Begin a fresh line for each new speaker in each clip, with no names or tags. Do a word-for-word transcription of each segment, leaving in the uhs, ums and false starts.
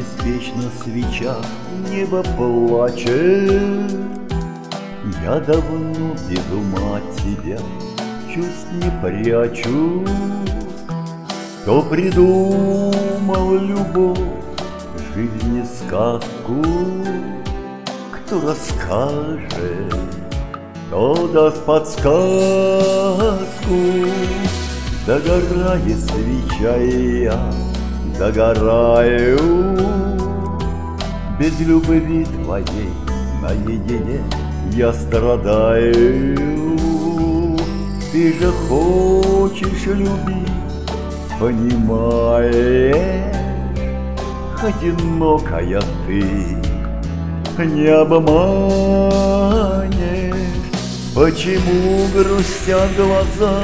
беспечно свеча, небо плачет. Я давно без ума от тебя чувств не прячу. Кто придумал любовь, жизни сказку, кто расскажет, кто даст подсказку. Догорает свеча, и я догораю. Без любви твоей наедине я страдаю. Ты же хочешь любить, понимаешь, одинокая ты не обманешь. Почему грустят глаза,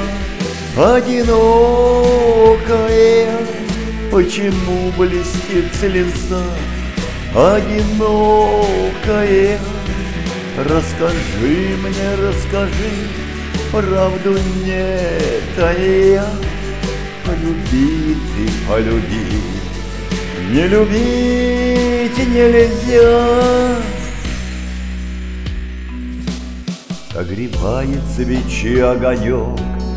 одинокая? Почему блестит слеза, одинокая? Расскажи мне, расскажи, правду нет, а я полюби ты, полюби. Не любить нельзя. Согревает свечи огонек,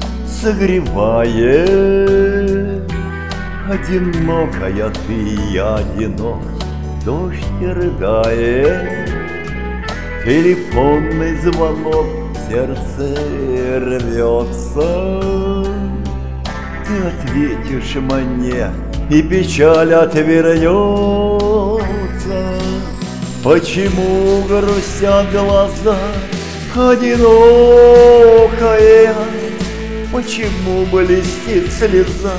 согревает. Одинокая ты, я одинок, дождь рыдает. Телефонный звонок, сердце рвется. Ты ответишь мне, и печаль отвернется. Почему грустят глаза, одинокая? Почему блестит слеза,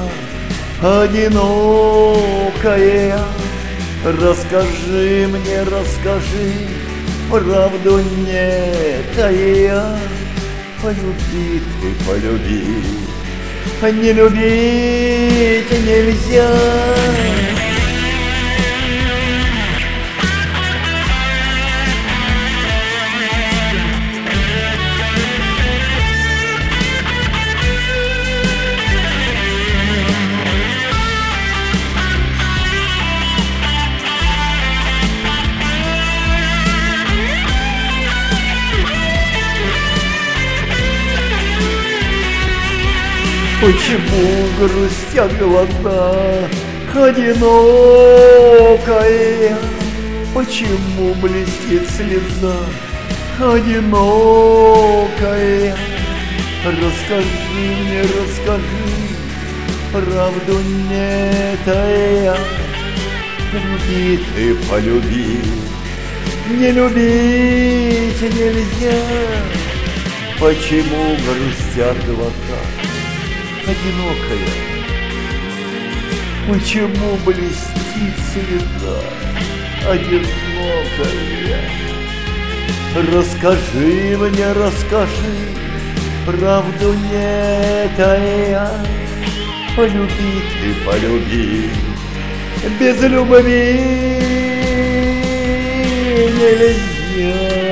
одинокая? Расскажи мне, расскажи, правду нет, а я полюби ты, полюби. Не любить нельзя. Почему грустят глаза, одинокая? Почему блестит слеза, одинокая? Расскажи мне, расскажи, правду нет, а я полюби ты, полюби. Не любить нельзя. Почему грустят глаза, одинокая? Почему блестит слеза, одинокая? Расскажи мне, расскажи, правду нет, а я полюби ты, полюби. Без любви нельзя.